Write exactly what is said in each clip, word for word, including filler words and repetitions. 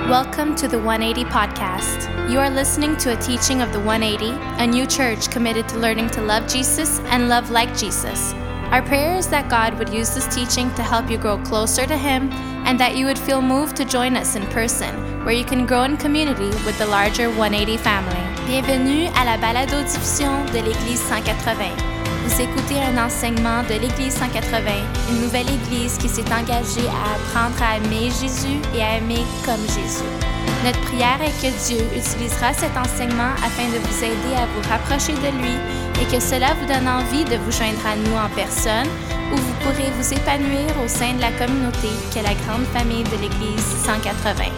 Welcome to the one eighty Podcast. You are listening to a teaching of the one eighty, a new church committed to learning to love Jesus and love like Jesus. Our prayer is that God would use this teaching to help you grow closer to Him and that you would feel moved to join us in person, where you can grow in community with the larger one eighty family. Bienvenue à la balado-diffusion de l'Église cent quatre-vingts. Vous écoutez un enseignement de l'Église cent quatre-vingts, une nouvelle Église qui s'est engagée à apprendre à aimer Jésus et à aimer comme Jésus. Notre prière est que Dieu utilisera cet enseignement afin de vous aider à vous rapprocher de lui et que cela vous donne envie de vous joindre à nous en personne, où vous pourrez vous épanouir au sein de la communauté qu'est la grande famille de l'Église cent quatre-vingts.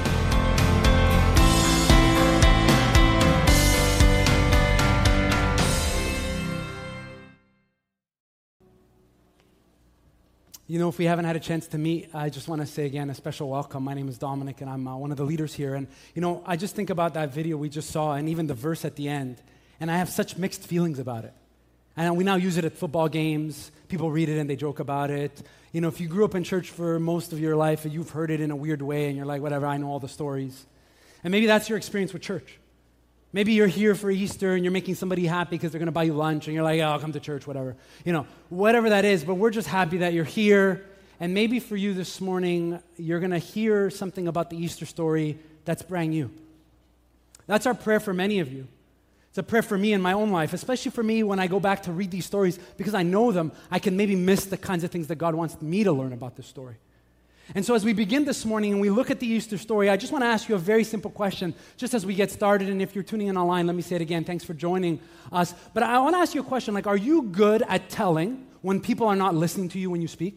You know, if we haven't had a chance to meet, I just want to say again a special welcome. My name is Dominic, and I'm uh, one of the leaders here. And, you know, I just think about that video we just saw and even the verse at the end, and I have such mixed feelings about it. And we now use it at football games. People read it and they joke about it. You know, if you grew up in church for most of your life, you've heard it in a weird way, and you're like, whatever, I know all the stories. And maybe that's your experience with church. Maybe you're here for Easter and you're making somebody happy because they're going to buy you lunch and you're like, oh, I'll come to church, whatever. You know, whatever that is, but we're just happy that you're here. And maybe for you this morning, you're going to hear something about the Easter story that's brand new. That's our prayer for many of you. It's a prayer for me in my own life, especially for me when I go back to read these stories, because I know them, I can maybe miss the kinds of things that God wants me to learn about this story. And so as we begin this morning and we look at the Easter story, I just want to ask you a very simple question, just as we get started. And if you're tuning in online, let me say it again. Thanks for joining us. But I want to ask you a question, like, are you good at telling when people are not listening to you when you speak?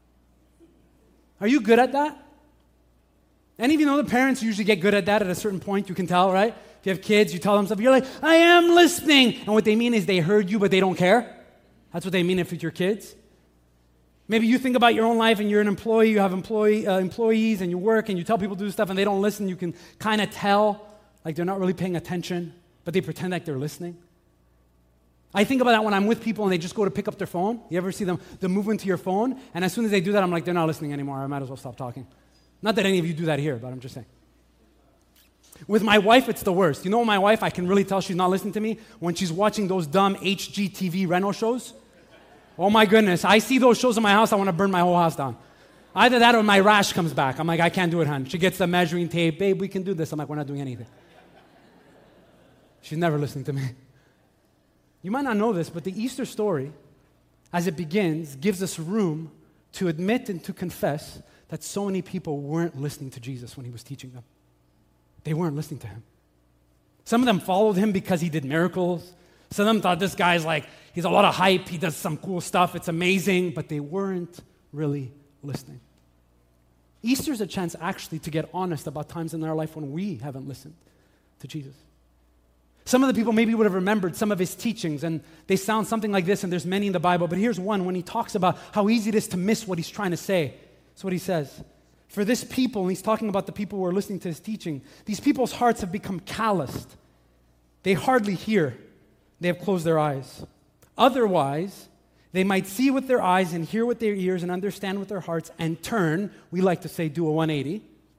Are you good at that? Any of you know the parents usually get good at that at a certain point? You can tell, right? If you have kids, you tell them stuff, you're like, I am listening. And what they mean is they heard you, but they don't care. That's what they mean if it's your kids. Maybe you think about your own life and you're an employee, you have employee, uh, employees and you work and you tell people to do stuff and they don't listen. You can kind of tell like they're not really paying attention, but they pretend like they're listening. I think about that when I'm with people and they just go to pick up their phone. You ever see them, the movement to your phone? And as soon as they do that, I'm like, they're not listening anymore. I might as well stop talking. Not that any of you do that here, but I'm just saying. With my wife, it's the worst. You know my wife, I can really tell she's not listening to me when she's watching those dumb H G T V rental shows. Oh my goodness, I see those shows in my house, I want to burn my whole house down. Either that or my rash comes back. I'm like, I can't do it, hon. She gets the measuring tape. Babe, we can do this. I'm like, we're not doing anything. She's never listening to me. You might not know this, but the Easter story, as it begins, gives us room to admit and to confess that so many people weren't listening to Jesus when he was teaching them. They weren't listening to him. Some of them followed him because he did miracles. Some of them thought this guy's like, he's a lot of hype, he does some cool stuff, it's amazing, but they weren't really listening. Easter's a chance actually to get honest about times in our life when we haven't listened to Jesus. Some of the people maybe would have remembered some of his teachings, and they sound something like this, and there's many in the Bible, but here's one when he talks about how easy it is to miss what he's trying to say. That's what he says. For this people, and he's talking about the people who are listening to his teaching, these people's hearts have become calloused. They hardly hear. They have closed their eyes. Otherwise, they might see with their eyes and hear with their ears and understand with their hearts and turn, we like to say do a one eighty,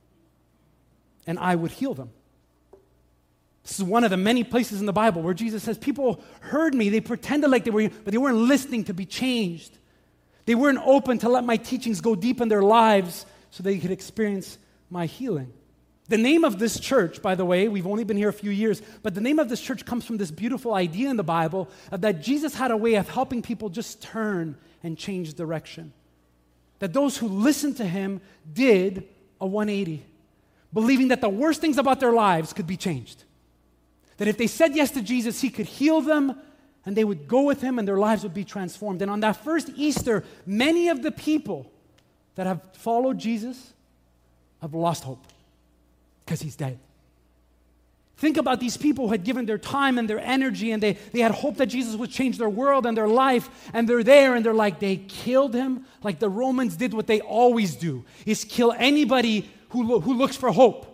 and I would heal them. This is one of the many places in the Bible where Jesus says, people heard me, they pretended like they were, but they weren't listening to be changed. They weren't open to let my teachings go deep in their lives so they could experience my healing. The name of this church, by the way, we've only been here a few years, but the name of this church comes from this beautiful idea in the Bible of that Jesus had a way of helping people just turn and change direction. That those who listened to him did a one eighty, believing that the worst things about their lives could be changed. That if they said yes to Jesus, he could heal them and they would go with him and their lives would be transformed. And on that first Easter, many of the people that have followed Jesus have lost hope. Because he's dead. Think about these people who had given their time and their energy and they, they had hope that Jesus would change their world and their life, and they're there and they're like, they killed him like the Romans did what they always do, is kill anybody who, lo- who looks for hope.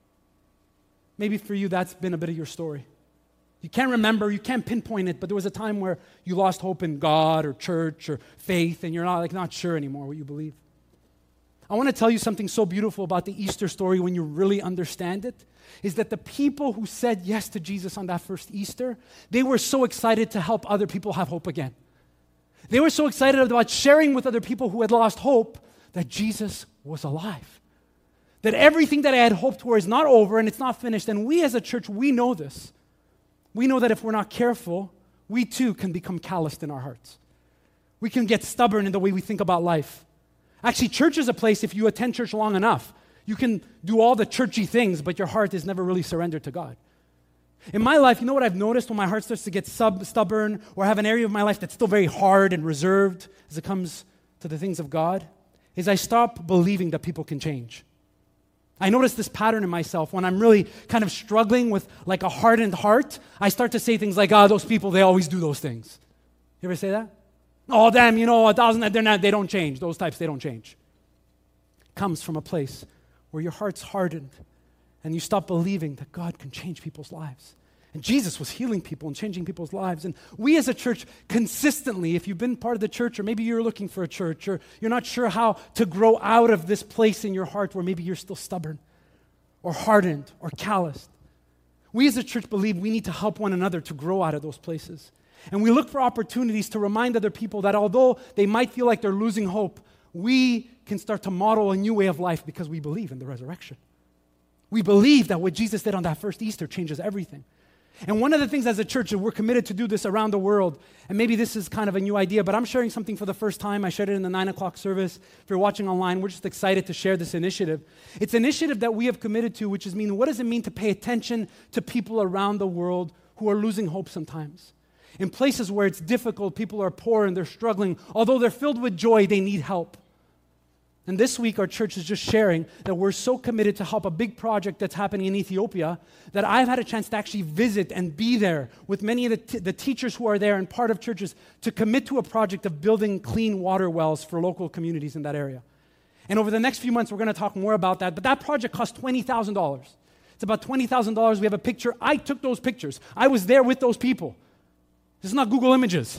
Maybe for you that's been a bit of your story. You can't remember, you can't pinpoint it, but there was a time where you lost hope in God or church or faith and you're not like not sure anymore what you believe. I want to tell you something so beautiful about the Easter story when you really understand it, is that the people who said yes to Jesus on that first Easter, they were so excited to help other people have hope again. They were so excited about sharing with other people who had lost hope that Jesus was alive. That everything that I had hoped for is not over and it's not finished. And we as a church, we know this. We know that if we're not careful, we too can become calloused in our hearts. We can get stubborn in the way we think about life. Actually, church is a place, if you attend church long enough, you can do all the churchy things, but your heart is never really surrendered to God. In my life, you know what I've noticed when my heart starts to get sub- stubborn or have an area of my life that's still very hard and reserved as it comes to the things of God, is I stop believing that people can change. I notice this pattern in myself when I'm really kind of struggling with like a hardened heart. I start to say things like, oh, those people, they always do those things. You ever say that? Oh, damn, you know, a thousand, they're not, they don't change. Those types, they don't change. It comes from a place where your heart's hardened and you stop believing that God can change people's lives. And Jesus was healing people and changing people's lives. And we as a church consistently, if you've been part of the church or maybe you're looking for a church or you're not sure how to grow out of this place in your heart where maybe you're still stubborn or hardened or calloused, we as a church believe we need to help one another to grow out of those places. And we look for opportunities to remind other people that although they might feel like they're losing hope, we can start to model a new way of life because we believe in the resurrection. We believe that what Jesus did on that first Easter changes everything. And one of the things as a church, and we're committed to do this around the world, and maybe this is kind of a new idea, but I'm sharing something for the first time. I shared it in the nine o'clock service. If you're watching online, we're just excited to share this initiative. It's an initiative that we have committed to, which is mean, what does it mean to pay attention to people around the world who are losing hope sometimes? In places where it's difficult, people are poor and they're struggling. Although they're filled with joy, they need help. And this week, our church is just sharing that we're so committed to help a big project that's happening in Ethiopia that I've had a chance to actually visit and be there with many of the, t- the teachers who are there and part of churches to commit to a project of building clean water wells for local communities in that area. And over the next few months, we're going to talk more about that. But that project cost twenty thousand dollars. It's about twenty thousand dollars. We have a picture. I took those pictures. I was there with those people. This is not Google Images.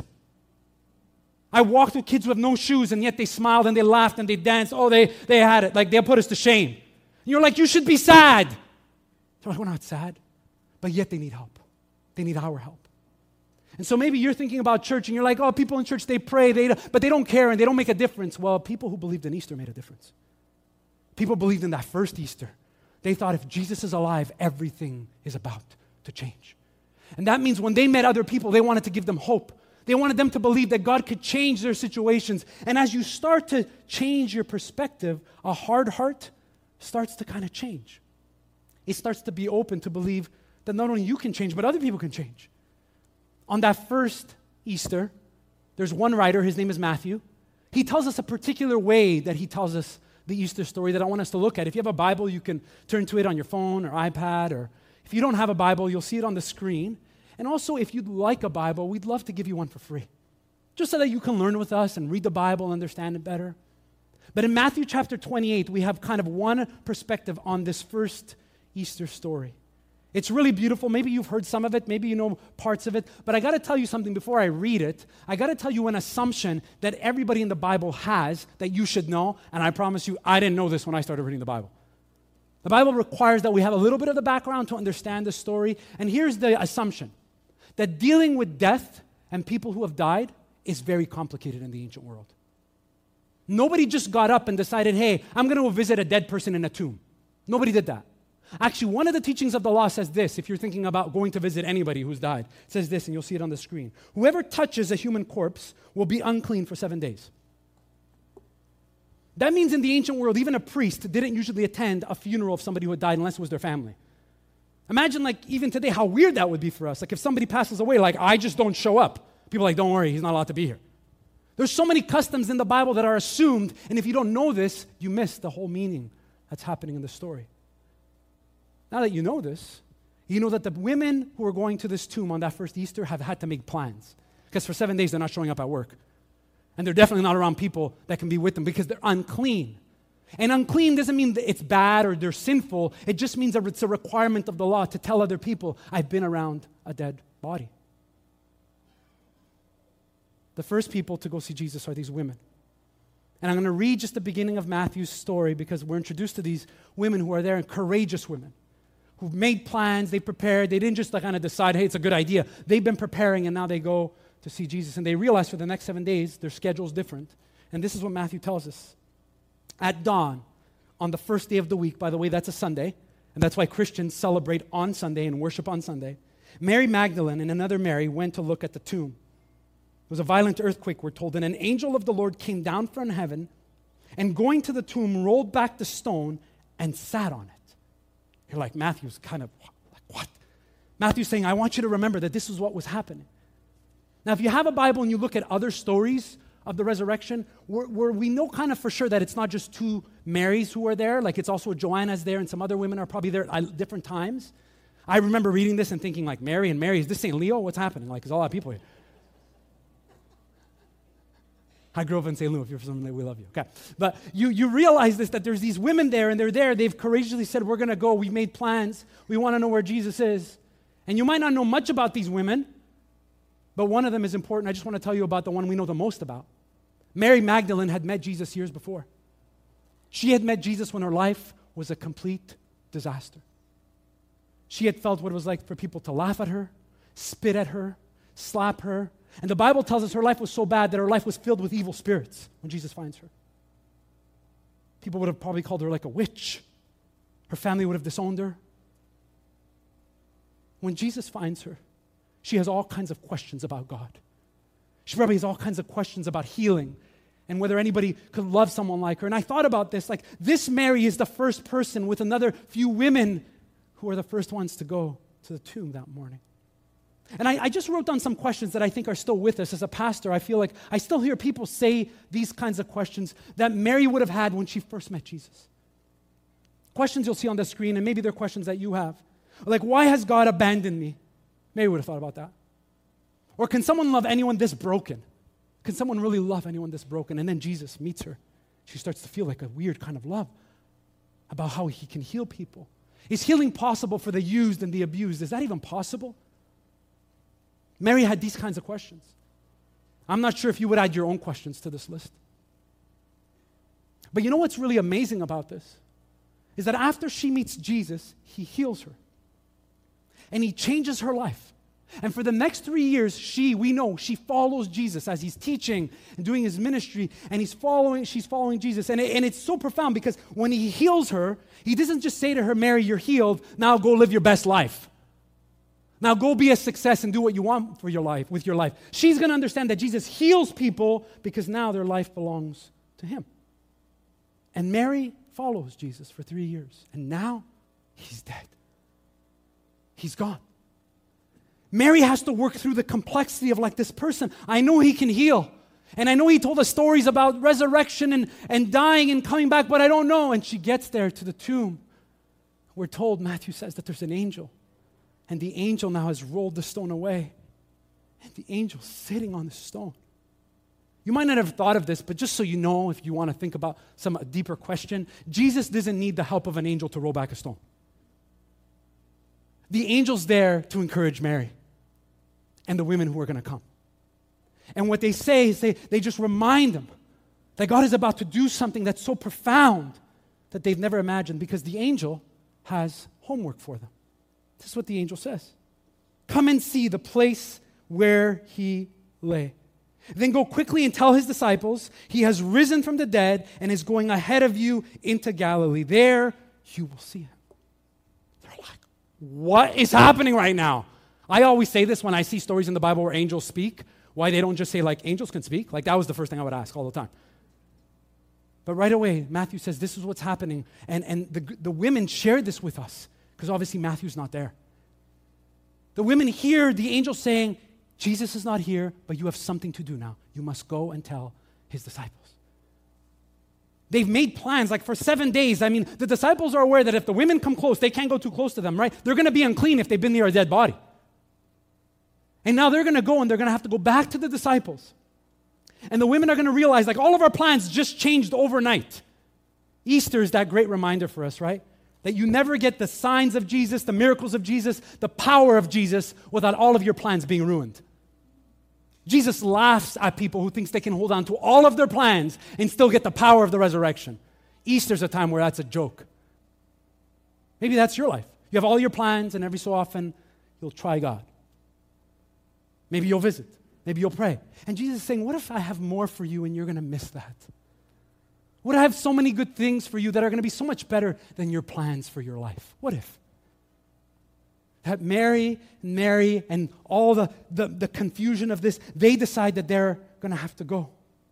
I walked with kids with no shoes, and yet they smiled and they laughed and they danced. Oh, they, they had it. Like, they'll put us to shame. And you're like, you should be sad. They're like, we're not sad. But yet they need help. They need our help. And so maybe you're thinking about church, and you're like, oh, people in church, they pray, they, but they don't care and they don't make a difference. Well, people who believed in Easter made a difference. People believed in that first Easter. They thought if Jesus is alive, everything is about to change. And that means when they met other people, they wanted to give them hope. They wanted them to believe that God could change their situations. And as you start to change your perspective, a hard heart starts to kind of change. It starts to be open to believe that not only you can change, but other people can change. On that first Easter, there's one writer, his name is Matthew. He tells us a particular way that he tells us the Easter story that I want us to look at. If you have a Bible, you can turn to it on your phone or iPad, or if you don't have a Bible, you'll see it on the screen. And also, if you'd like a Bible, we'd love to give you one for free, just so that you can learn with us and read the Bible and understand it better. But in Matthew chapter twenty-eight, we have kind of one perspective on this first Easter story. It's really beautiful. Maybe you've heard some of it. Maybe you know parts of it. But I got to tell you something before I read it. I got to tell you an assumption that everybody in the Bible has that you should know. And I promise you, I didn't know this when I started reading the Bible. The Bible requires that we have a little bit of the background to understand the story. And here's the assumption. That dealing with death and people who have died is very complicated in the ancient world. Nobody just got up and decided, hey, I'm going to go visit a dead person in a tomb. Nobody did that. Actually, one of the teachings of the law says this, if you're thinking about going to visit anybody who's died. It says this, and you'll see it on the screen. Whoever touches a human corpse will be unclean for seven days. That means in the ancient world, even a priest didn't usually attend a funeral of somebody who had died unless it was their family. Imagine, like, even today, how weird that would be for us. Like, if somebody passes away, like, I just don't show up. People are like, don't worry, he's not allowed to be here. There's so many customs in the Bible that are assumed, and if you don't know this, you miss the whole meaning that's happening in the story. Now that you know this, you know that the women who are going to this tomb on that first Easter have had to make plans. Because for seven days, they're not showing up at work. And they're definitely not around people that can be with them because they're unclean. And unclean doesn't mean that it's bad or they're sinful. It just means that it's a requirement of the law to tell other people, I've been around a dead body. The first people to go see Jesus are these women. And I'm going to read just the beginning of Matthew's story because we're introduced to these women who are there, and courageous women who've made plans, they prepared, they didn't just like kind of decide, hey, it's a good idea. They've been preparing, and now they go to see Jesus. And they realize for the next seven days, their schedule's different. And this is what Matthew tells us. At dawn, on the first day of the week, by the way, that's a Sunday, and that's why Christians celebrate on Sunday and worship on Sunday, Mary Magdalene and another Mary went to look at the tomb. It was a violent earthquake, we're told, and an angel of the Lord came down from heaven and going to the tomb, rolled back the stone and sat on it. You're like, Matthew's kind of, like, what? Matthew's saying, I want you to remember that this is what was happening. Now, if you have a Bible and you look at other stories of the resurrection, where, where we know kind of for sure that it's not just two Marys who are there, like it's also Joanna's there and some other women are probably there at different times. I remember reading this and thinking like, Mary and Mary, is this Saint Leo? What's happening? Like, there's a lot of people here. I grew up in Saint Louis. If you're from something, we love you. Okay. But you, you realize this, that there's these women there, and they're there. They've courageously said, we're going to go. We've made plans. We want to know where Jesus is. And you might not know much about these women, but one of them is important. I just want to tell you about the one we know the most about. Mary Magdalene had met Jesus years before. She had met Jesus when her life was a complete disaster. She had felt what it was like for people to laugh at her, spit at her, slap her. And the Bible tells us her life was so bad that her life was filled with evil spirits when Jesus finds her. People would have probably called her like a witch. Her family would have disowned her. When Jesus finds her, she has all kinds of questions about God. She probably has all kinds of questions about healing and whether anybody could love someone like her. And I thought about this, like this Mary is the first person with another few women who are the first ones to go to the tomb that morning. And I, I just wrote down some questions that I think are still with us. As a pastor, I feel like I still hear people say these kinds of questions that Mary would have had when she first met Jesus. Questions you'll see on the screen, and maybe they're questions that you have. Like, why has God abandoned me? Mary would have thought about that. Or can someone love anyone this broken? Can someone really love anyone this broken? And then Jesus meets her. She starts to feel like a weird kind of love about how he can heal people. Is healing possible for the used and the abused? Is that even possible? Mary had these kinds of questions. I'm not sure if you would add your own questions to this list. But you know what's really amazing about this? Is that after she meets Jesus, he heals her. And he changes her life. And for the next three years, she, we know, she follows Jesus as he's teaching and doing his ministry, and he's following, she's following Jesus. And, it, and it's so profound because when he heals her, he doesn't just say to her, Mary, you're healed, now go live your best life. Now go be a success and do what you want for your life, with your life. She's going to understand that Jesus heals people because now their life belongs to him. And Mary follows Jesus for three years. And now he's dead. He's gone. Mary has to work through the complexity of like this person. I know he can heal. And I know he told us stories about resurrection and, and dying and coming back, but I don't know. And she gets there to the tomb. We're told, Matthew says, that there's an angel. And the angel now has rolled the stone away. And the angel's sitting on the stone. You might not have thought of this, but just so you know, if you want to think about some deeper question, Jesus doesn't need the help of an angel to roll back a stone. The angel's there to encourage Mary and the women who are going to come. And what they say is they, they just remind them that God is about to do something that's so profound that they've never imagined, because the angel has homework for them. This is what the angel says. Come and see the place where he lay. Then go quickly and tell his disciples he has risen from the dead and is going ahead of you into Galilee. There you will see him. They're like, what is happening right now? I always say this when I see stories in the Bible where angels speak. Why they don't just say like, angels can speak? Like that was the first thing I would ask all the time. But right away, Matthew says this is what's happening. And, and the, the women shared this with us because obviously Matthew's not there. The women hear the angel saying, Jesus is not here, but you have something to do now. You must go and tell his disciples. They've made plans, like for seven days. I mean, the disciples are aware that if the women come close, they can't go too close to them, right? They're going to be unclean if they've been near a dead body. And now they're going to go and they're going to have to go back to the disciples. And the women are going to realize, like, all of our plans just changed overnight. Easter is that great reminder for us, right? That you never get the signs of Jesus, the miracles of Jesus, the power of Jesus without all of your plans being ruined. Jesus laughs at people who thinks they can hold on to all of their plans and still get the power of the resurrection. Easter's a time where that's a joke. Maybe that's your life. You have all your plans, and every so often, you'll try God. Maybe you'll visit. Maybe you'll pray. And Jesus is saying, what if I have more for you and you're going to miss that? What if I have so many good things for you that are going to be so much better than your plans for your life? What if? That Mary, Mary, and all the, the, the confusion of this, they decide that they're going to have to go.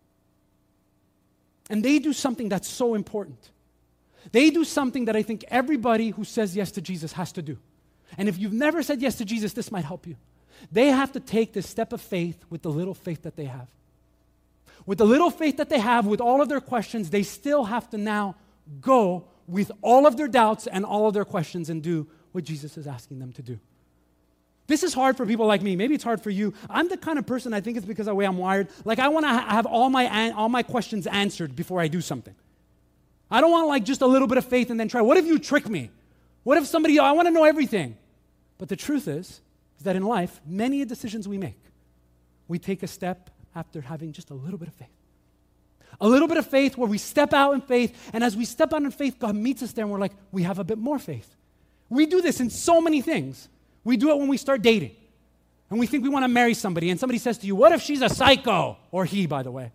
And they do something that's so important. They do something that I think everybody who says yes to Jesus has to do. And if you've never said yes to Jesus, this might help you. They have to take this step of faith with the little faith that they have. With the little faith that they have, with all of their questions, they still have to now go with all of their doubts and all of their questions and do what Jesus is asking them to do. This is hard for people like me. Maybe it's hard for you. I'm the kind of person, I think it's because of the way I'm wired, like I want to ha- have all my an- all my questions answered before I do something. I don't want like just a little bit of faith and then try. What if you trick me? What if somebody, I want to know everything. But the truth is, is that in life, many decisions we make, we take a step after having just a little bit of faith. A little bit of faith where we step out in faith, and as we step out in faith, God meets us there and we're like, we have a bit more faith. We do this in so many things. We do it when we start dating. And we think we want to marry somebody, and somebody says to you, what if she's a psycho? Or he, by the way.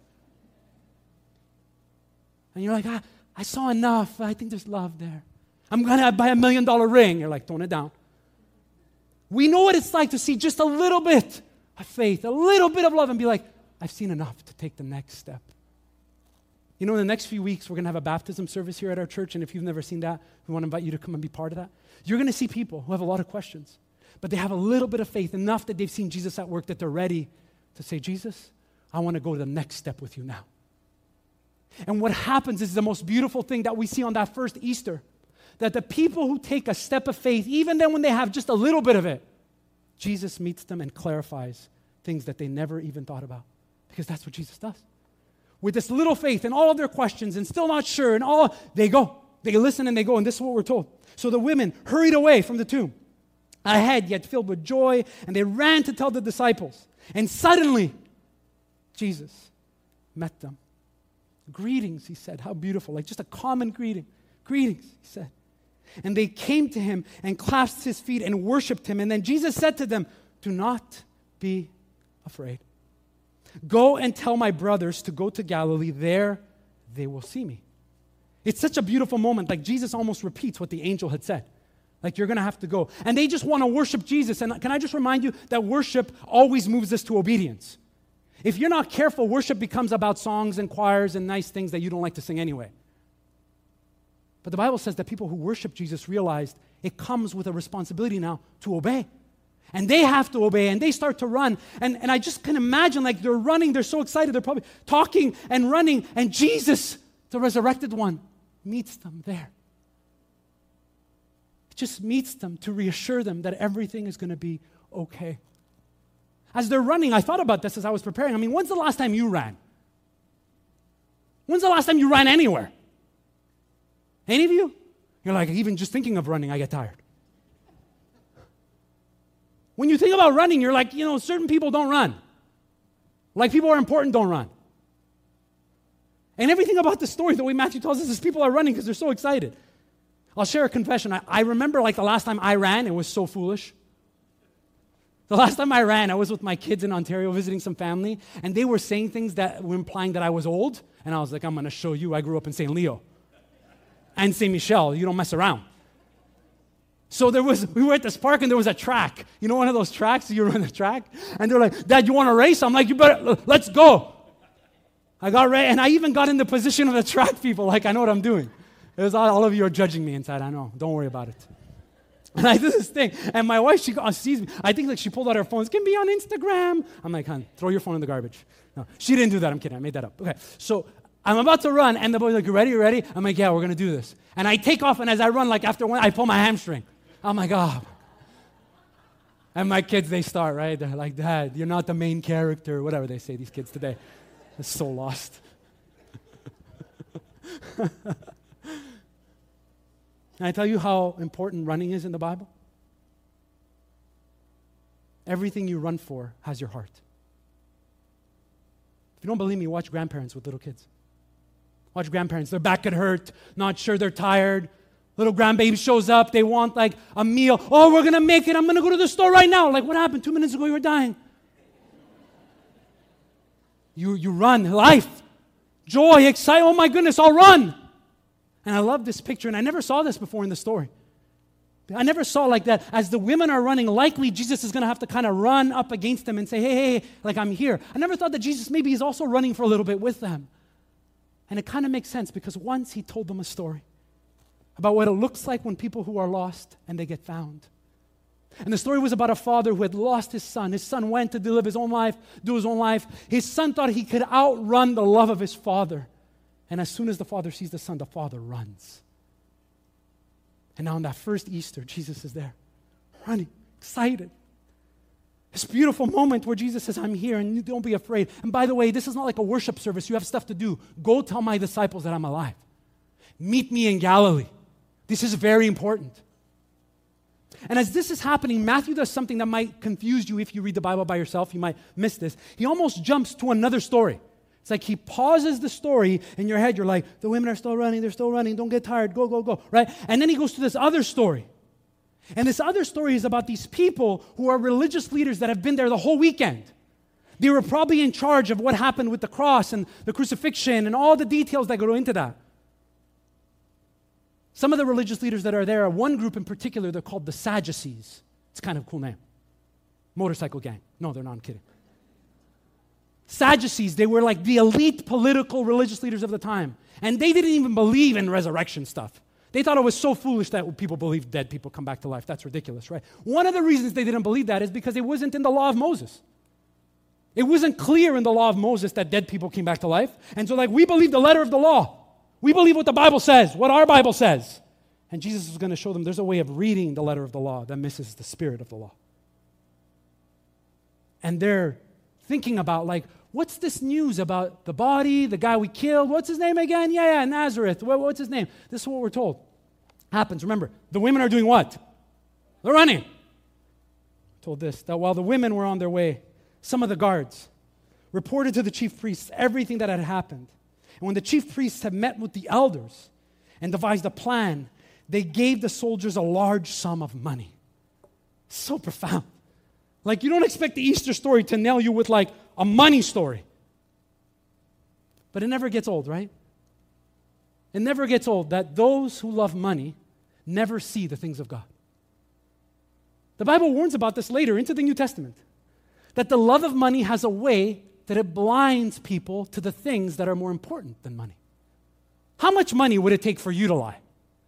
And you're like, ah, I saw enough. I think there's love there. I'm going to buy a million dollar ring. You're like, tone it down. We know what it's like to see just a little bit of faith, a little bit of love, and be like, I've seen enough to take the next step. You know, in the next few weeks, we're going to have a baptism service here at our church, and if you've never seen that, we want to invite you to come and be part of that. You're going to see people who have a lot of questions, but they have a little bit of faith, enough that they've seen Jesus at work, that they're ready to say, Jesus, I want to go to the next step with you now. And what happens is the most beautiful thing that we see on that first Easter, that the people who take a step of faith, even then when they have just a little bit of it, Jesus meets them and clarifies things that they never even thought about, because that's what Jesus does. With this little faith and all of their questions and still not sure and all, they go. They listen and they go, and this is what we're told. So the women hurried away from the tomb, ahead yet filled with joy, and they ran to tell the disciples. And suddenly, Jesus met them. Greetings, he said. How beautiful. Like just a common greeting. Greetings, he said. And they came to him and clasped his feet and worshiped him. And then Jesus said to them, do not be afraid. Go and tell my brothers to go to Galilee. There they will see me. It's such a beautiful moment. Like Jesus almost repeats what the angel had said. Like, you're going to have to go. And they just want to worship Jesus. And can I just remind you that worship always moves us to obedience. If you're not careful, worship becomes about songs and choirs and nice things that you don't like to sing anyway. But the Bible says that people who worship Jesus realized it comes with a responsibility now to obey. And they have to obey, and they start to run. And, and I just can imagine, like, they're running, they're so excited, they're probably talking and running, and Jesus, the resurrected one, meets them there. Just meets them to reassure them that everything is going to be okay. As they're running, I thought about this as I was preparing. I mean, when's the last time you ran? When's the last time you ran anywhere? Any of you? You're like, even just thinking of running, I get tired. When you think about running, you're like, you know, certain people don't run. Like people who are important don't run. And everything about the story, the way Matthew tells us, is people are running because they're so excited. I'll share a confession. I, I remember like the last time I ran, it was so foolish. The last time I ran, I was with my kids in Ontario visiting some family, and they were saying things that were implying that I was old, and I was like, I'm going to show you. I grew up in Saint Leo and Saint Michel. You don't mess around. So there was, we were at this park, and there was a track. You know one of those tracks? You run the track? And they're like, Dad, you want to race? I'm like, you better, let's go. I got ready, and I even got in the position of the track people, like I know what I'm doing. It was all, all of you are judging me inside, I know. Don't worry about it. And I do this thing, and my wife, she sees me. I think like she pulled out her phone. It can be on Instagram. I'm like, hon, throw your phone in the garbage. No, she didn't do that. I'm kidding. I made that up. Okay, so I'm about to run, and the boy's like, you ready, you ready? I'm like, yeah, we're going to do this. And I take off, and as I run, like after one, I pull my hamstring. I'm like, oh. And my kids, they start, right? They're like, Dad, you're not the main character, whatever they say, these kids today. They're so lost. Can I tell you how important running is in the Bible? Everything you run for has your heart. If you don't believe me, watch grandparents with little kids. Watch grandparents. Their back could hurt, not sure, they're tired. Little grandbaby shows up. They want like a meal. Oh, we're going to make it. I'm going to go to the store right now. Like, what happened? Two minutes ago, you were dying. You, you run. Life, joy, excitement. Oh, my goodness, I'll run. And I love this picture. And I never saw this before in the story. I never saw like that. As the women are running, likely Jesus is going to have to kind of run up against them and say, hey, hey, hey, like I'm here. I never thought that Jesus maybe is also running for a little bit with them. And it kind of makes sense because once he told them a story about what it looks like when people who are lost and they get found. And the story was about a father who had lost his son. His son went to live his own life, do his own life. His son thought he could outrun the love of his father. And as soon as the father sees the son, the father runs. And now on that first Easter, Jesus is there, running, excited. This beautiful moment where Jesus says, I'm here and don't be afraid. And by the way, this is not like a worship service. You have stuff to do. Go tell my disciples that I'm alive. Meet me in Galilee. This is very important. And as this is happening, Matthew does something that might confuse you if you read the Bible by yourself. You might miss this. He almost jumps to another story. It's like he pauses the story. In your head, you're like, the women are still running. They're still running. Don't get tired. Go, go, go. Right? And then he goes to this other story. And this other story is about these people who are religious leaders that have been there the whole weekend. They were probably in charge of what happened with the cross and the crucifixion and all the details that go into that. Some of the religious leaders that are there, one group in particular, they're called the Sadducees. It's kind of a cool name. Motorcycle gang. No, they're not, I'm kidding. Sadducees, they were like the elite political religious leaders of the time. And they didn't even believe in resurrection stuff. They thought it was so foolish that people believe dead people come back to life. That's ridiculous, right? One of the reasons they didn't believe that is because it wasn't in the law of Moses. It wasn't clear in the law of Moses that dead people came back to life. And so like, we believe the letter of the law. We believe what the Bible says, what our Bible says. And Jesus is going to show them there's a way of reading the letter of the law that misses the spirit of the law. And they're thinking about like, what's this news about the body, the guy we killed? What's his name again? Yeah, yeah, Nazareth. What, what's his name? This is what we're told. Happens. Remember, the women are doing what? They're running. We're told this, that while the women were on their way, some of the guards reported to the chief priests everything that had happened. And when the chief priests had met with the elders and devised a plan, they gave the soldiers a large sum of money. So profound. Like, you don't expect the Easter story to nail you with like a money story. But it never gets old, right? It never gets old that those who love money never see the things of God. The Bible warns about this later into the New Testament. That the love of money has a way that it blinds people to the things that are more important than money. How much money would it take for you to lie?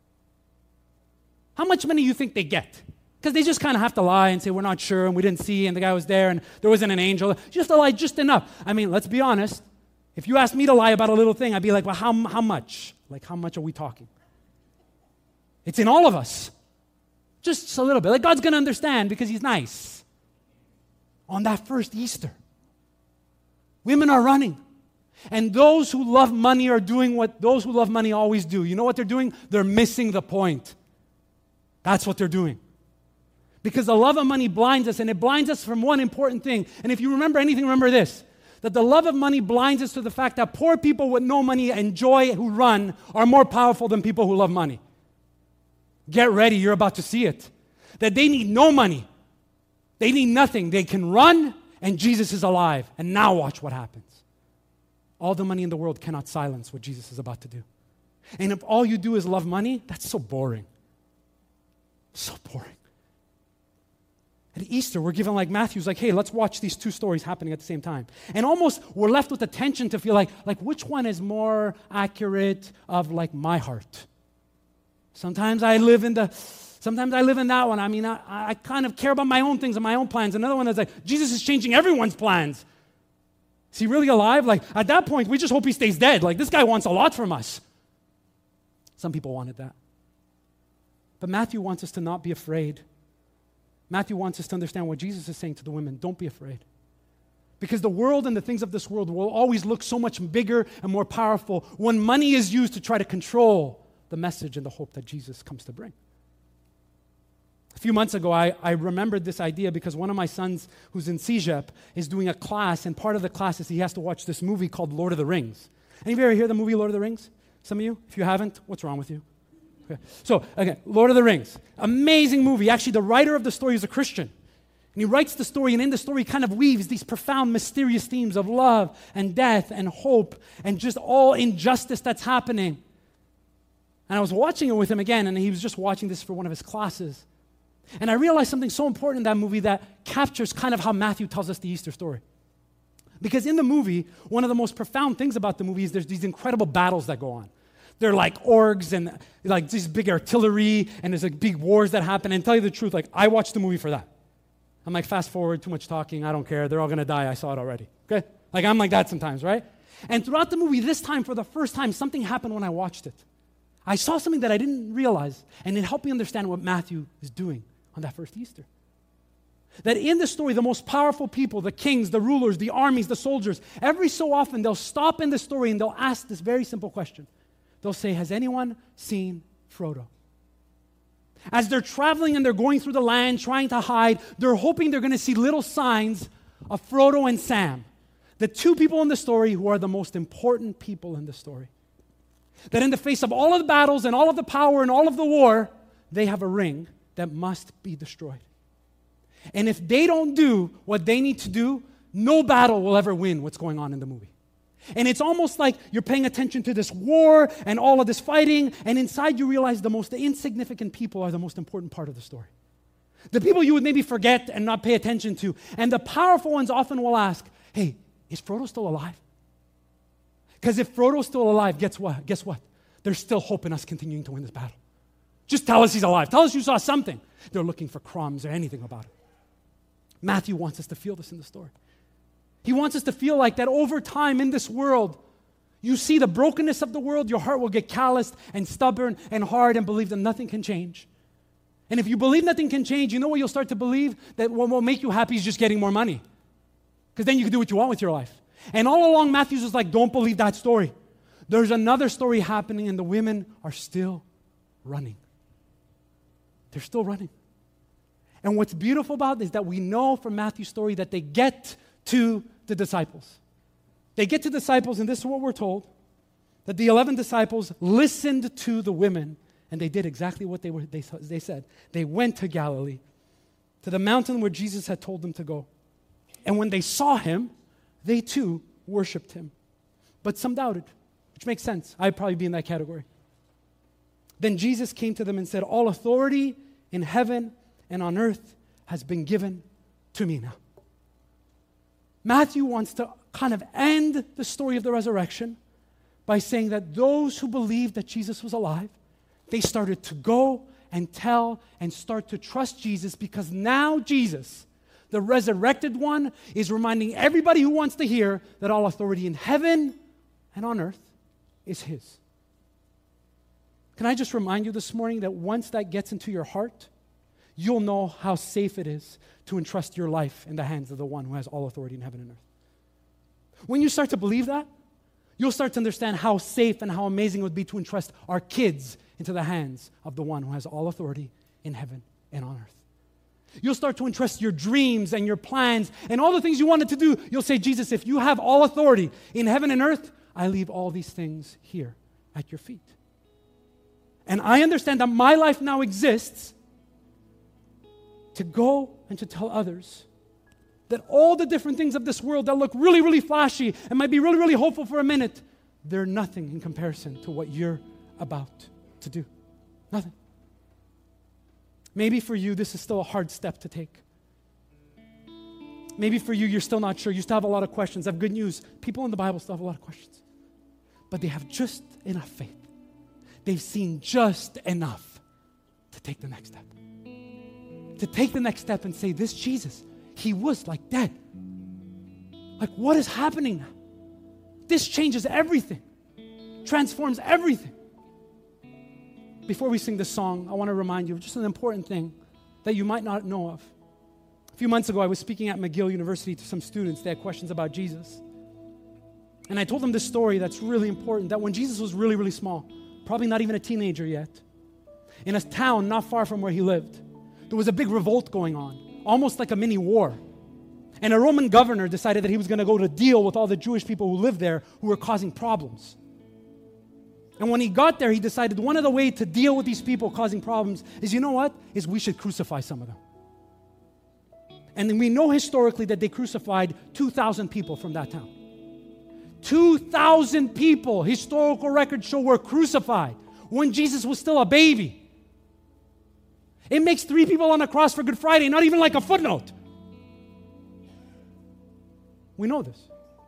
How much money do you think they get? Because they just kind of have to lie and say, we're not sure, and we didn't see, and the guy was there, and there wasn't an angel. Just to lie just enough. I mean, let's be honest. If you asked me to lie about a little thing, I'd be like, well, how, how much? Like, how much are we talking? It's in all of us. Just a little bit. Like, God's going to understand because he's nice. On that first Easter, women are running. And those who love money are doing what those who love money always do. You know what they're doing? They're missing the point. That's what they're doing. Because the love of money blinds us, and it blinds us from one important thing. And if you remember anything, remember this. That the love of money blinds us to the fact that poor people with no money and joy who run are more powerful than people who love money. Get ready, you're about to see it. That they need no money. They need nothing. They can run, and Jesus is alive. And now watch what happens. All the money in the world cannot silence what Jesus is about to do. And if all you do is love money, that's so boring. So boring. At Easter, we're given like Matthew's like, hey, let's watch these two stories happening at the same time. And almost we're left with the tension to feel like, like which one is more accurate of like my heart? Sometimes I live in the, sometimes I live in that one. I mean, I, I kind of care about my own things and my own plans. Another one is like, Jesus is changing everyone's plans. Is he really alive? Like, at that point, we just hope he stays dead. Like, this guy wants a lot from us. Some people wanted that. But Matthew wants us to not be afraid. Matthew wants us to understand what Jesus is saying to the women. Don't be afraid. Because the world and the things of this world will always look so much bigger and more powerful when money is used to try to control the message and the hope that Jesus comes to bring. A few months ago, I, I remembered this idea because one of my sons who's in C J E P is doing a class, and part of the class is he has to watch this movie called Lord of the Rings. Any of you ever hear the movie Lord of the Rings? Some of you? If you haven't, what's wrong with you? Okay. So, again, Lord of the Rings. Amazing movie. Actually, the writer of the story is a Christian. And he writes the story, and in the story kind of weaves these profound, mysterious themes of love and death and hope and just all injustice that's happening. And I was watching it with him again, and he was just watching this for one of his classes. And I realized something so important in that movie that captures kind of how Matthew tells us the Easter story. Because in the movie, one of the most profound things about the movie is there's these incredible battles that go on. They're like orgs and like this big artillery, and there's like big wars that happen. And tell you the truth, like I watched the movie for that. I'm like, fast forward, too much talking, I don't care. They're all going to die. I saw it already. Okay? Like, I'm like that sometimes, right? And throughout the movie, this time, for the first time, something happened when I watched it. I saw something that I didn't realize, and it helped me understand what Matthew is doing on that first Easter. That in the story, the most powerful people, the kings, the rulers, the armies, the soldiers, every so often, they'll stop in the story and they'll ask this very simple question. They'll say, has anyone seen Frodo? As they're traveling and they're going through the land, trying to hide, they're hoping they're going to see little signs of Frodo and Sam, the two people in the story who are the most important people in the story. That in the face of all of the battles and all of the power and all of the war, they have a ring that must be destroyed. And if they don't do what they need to do, no battle will ever win what's going on in the movie. And it's almost like you're paying attention to this war and all of this fighting, and inside you realize the most insignificant people are the most important part of the story. The people you would maybe forget and not pay attention to. And the powerful ones often will ask, hey, is Frodo still alive? Because if Frodo's still alive, guess what? Guess what? There's still hope in us continuing to win this battle. Just tell us he's alive. Tell us you saw something. They're looking for crumbs or anything about it. Matthew wants us to feel this in the story. He wants us to feel like that over time in this world, you see the brokenness of the world, your heart will get calloused and stubborn and hard and believe that nothing can change. And if you believe nothing can change, you know what you'll start to believe? That what will make you happy is just getting more money. Because then you can do what you want with your life. And all along, Matthew's just like, don't believe that story. There's another story happening, and the women are still running. They're still running. And what's beautiful about it is that we know from Matthew's story that they get to the disciples. They get to disciples, and this is what we're told, that the eleven disciples listened to the women, and they did exactly what they, were, they, they said. They went to Galilee, to the mountain where Jesus had told them to go. And when they saw him, they too worshiped him. But some doubted, which makes sense. I'd probably be in that category. Then Jesus came to them and said, all authority in heaven and on earth has been given to me now. Matthew wants to kind of end the story of the resurrection by saying that those who believed that Jesus was alive, they started to go and tell and start to trust Jesus, because now Jesus, the resurrected one, is reminding everybody who wants to hear that all authority in heaven and on earth is his. Can I just remind you this morning that once that gets into your heart, you'll know how safe it is to entrust your life in the hands of the one who has all authority in heaven and earth. When you start to believe that, you'll start to understand how safe and how amazing it would be to entrust our kids into the hands of the one who has all authority in heaven and on earth. You'll start to entrust your dreams and your plans and all the things you wanted to do. You'll say, Jesus, if you have all authority in heaven and earth, I leave all these things here at your feet. And I understand that my life now exists to go and to tell others that all the different things of this world that look really, really flashy and might be really, really hopeful for a minute, they're nothing in comparison to what you're about to do. Nothing. Maybe for you, this is still a hard step to take. Maybe for you, you're still not sure. You still have a lot of questions. I have good news. People in the Bible still have a lot of questions. But they have just enough faith. They've seen just enough to take the next step. To take the next step and say, this Jesus, he was like dead. Like, what is happening now? This changes everything, transforms everything. Before we sing this song, I want to remind you of just an important thing that you might not know of. A few months ago, I was speaking at McGill University to some students. They had questions about Jesus. And I told them this story that's really important, that when Jesus was really, really small, probably not even a teenager yet, in a town not far from where he lived, there was a big revolt going on, almost like a mini war. And a Roman governor decided that he was going to go to deal with all the Jewish people who lived there who were causing problems. And when he got there, he decided one of the ways to deal with these people causing problems is, you know what? Is we should crucify some of them. And then we know historically that they crucified two thousand people from that town. two thousand people, historical records show, were crucified when Jesus was still a baby. It makes three people on the cross for Good Friday, not even like a footnote. We know this.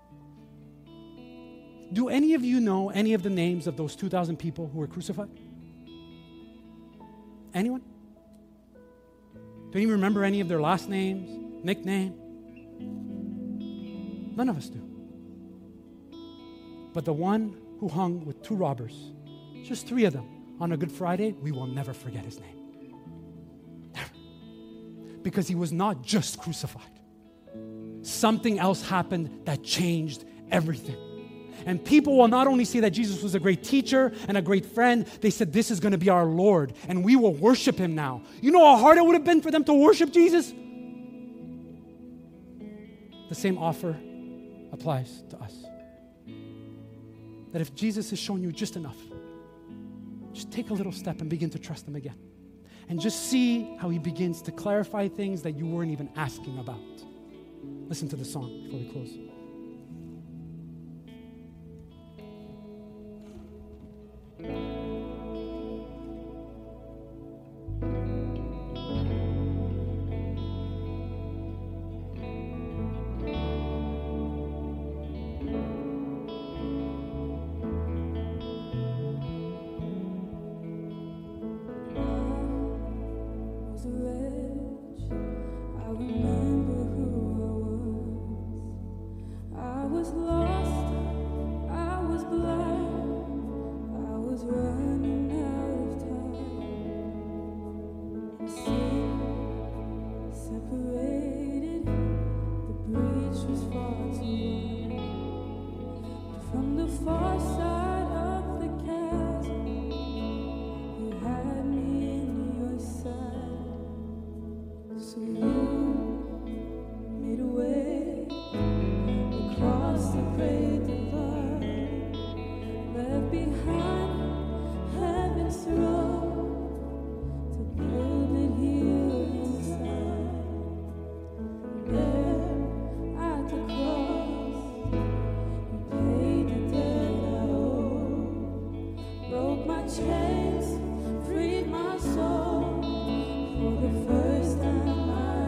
Do any of you know any of the names of those two thousand people who were crucified? Anyone? Don't you remember any of their last names, nickname? None of us do. But the one who hung with two robbers, just three of them, on a Good Friday, we will never forget his name. Never. Because he was not just crucified. Something else happened that changed everything. And people will not only say that Jesus was a great teacher and a great friend, they said this is going to be our Lord and we will worship him now. You know how hard it would have been for them to worship Jesus? The same offer applies to us. That if Jesus has shown you just enough, just take a little step and begin to trust him again. And just see how he begins to clarify things that you weren't even asking about. Listen to the song before we close. Chains freed my soul for the first time. I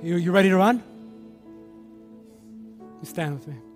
You, you ready to run? You stand with me.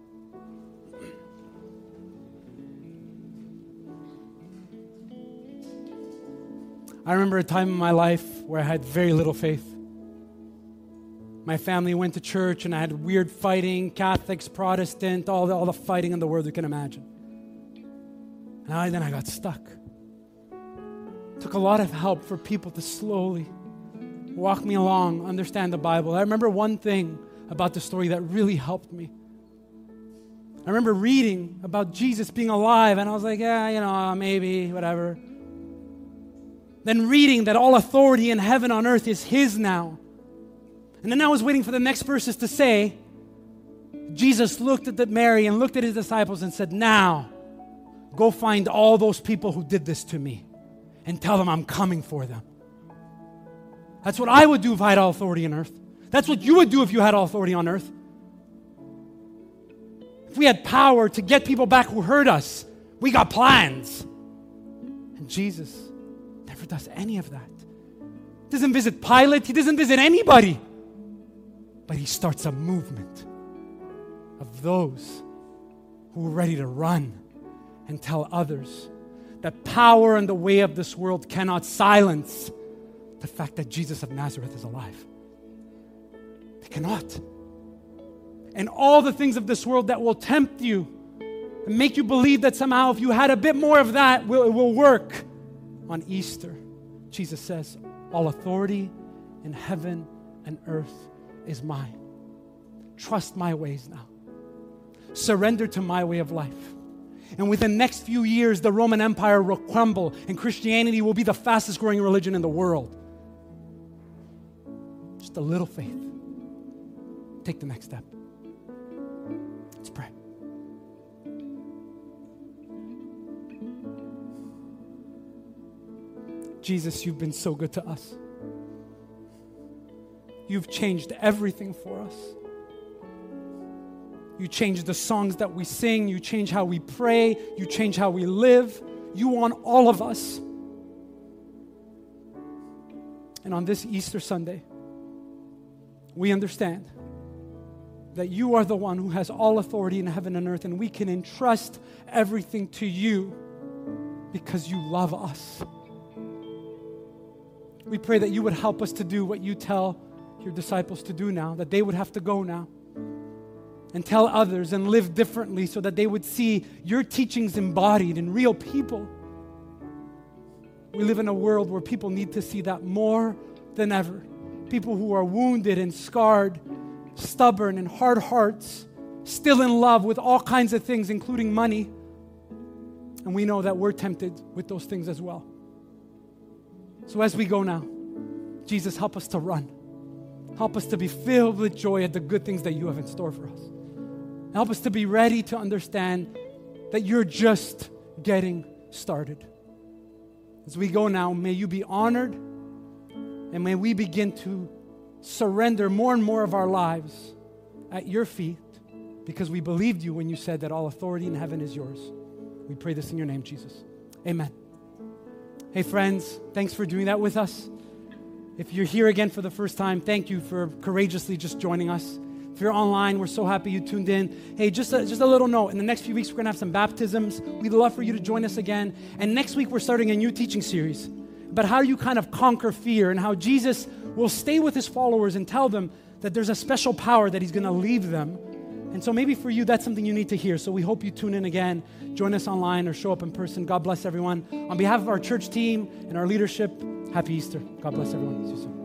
I remember a time in my life where I had very little faith. My family went to church and I had weird fighting, Catholics, Protestant, all the, all the fighting in the world you can imagine. And I, then I got stuck. It took a lot of help for people to slowly walk me along, understand the Bible. I remember one thing about the story that really helped me. I remember reading about Jesus being alive, and I was like, yeah, you know, maybe, whatever. Then reading that all authority in heaven on earth is His now. And then I was waiting for the next verses to say, Jesus looked at the Mary and looked at His disciples and said, now, go find all those people who did this to me and tell them I'm coming for them. That's what I would do if I had all authority on earth. That's what you would do if you had all authority on earth. If we had power to get people back who hurt us, we got plans. And Jesus never does any of that. He doesn't visit Pilate. He doesn't visit anybody. But He starts a movement of those who are ready to run and tell others that power and the way of this world cannot silence the fact that Jesus of Nazareth is alive. They cannot. And all the things of this world that will tempt you and make you believe that somehow if you had a bit more of that, it will work. On Easter, Jesus says, all authority in heaven and earth is mine. Trust my ways now. Surrender to my way of life. And within the next few years, the Roman Empire will crumble and Christianity will be the fastest growing religion in the world. Just a little faith. Take the next step. Let's pray. Jesus, you've been so good to us. You've changed everything for us. You change the songs that we sing. You change how we pray. You change how we live. You want all of us. And on this Easter Sunday, we understand that you are the one who has all authority in heaven and earth, and we can entrust everything to you because you love us. We pray that you would help us to do what you tell your disciples to do now, that they would have to go now and tell others and live differently so that they would see your teachings embodied in real people. We live in a world where people need to see that more than ever. People who are wounded and scarred, stubborn and hard hearts, still in love with all kinds of things, including money. And we know that we're tempted with those things as well. So as we go now, Jesus, help us to run. Help us to be filled with joy at the good things that you have in store for us. Help us to be ready to understand that you're just getting started. As we go now, may you be honored, and may we begin to surrender more and more of our lives at your feet, because we believed you when you said that all authority in heaven is yours. We pray this in your name, Jesus. Amen. Hey friends, thanks for doing that with us. If you're here again for the first time, thank you for courageously just joining us. If you're online, we're so happy you tuned in. Hey, just a, just a little note. In the next few weeks, we're going to have some baptisms. We'd love for you to join us again. And next week, we're starting a new teaching series about how you kind of conquer fear and how Jesus will stay with his followers and tell them that there's a special power that he's going to leave them. And so maybe for you, that's something you need to hear. So we hope you tune in again, join us online or show up in person. God bless everyone. On behalf of our church team and our leadership, happy Easter. God bless everyone. See you soon.